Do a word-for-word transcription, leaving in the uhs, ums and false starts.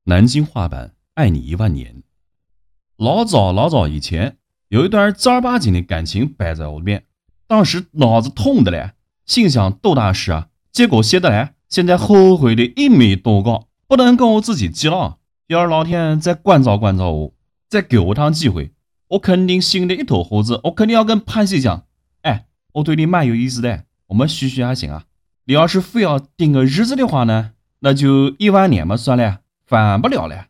南京话版爱你一万年。老早老早以前，有一段正儿八经的感情摆在我面，当时脑子痛的嘞，心想斗大事啊，结果写得来，现在后悔的一米多高，不能跟我自己急了。要是老天再关照关照我，再给我趟机会，我肯定心里一头猴子，我肯定要跟潘西讲，哎，我对你蛮有意思的，我们叙叙还行啊。你要是非要定个日子的话呢，那就一万年嘛算了，犯不了了。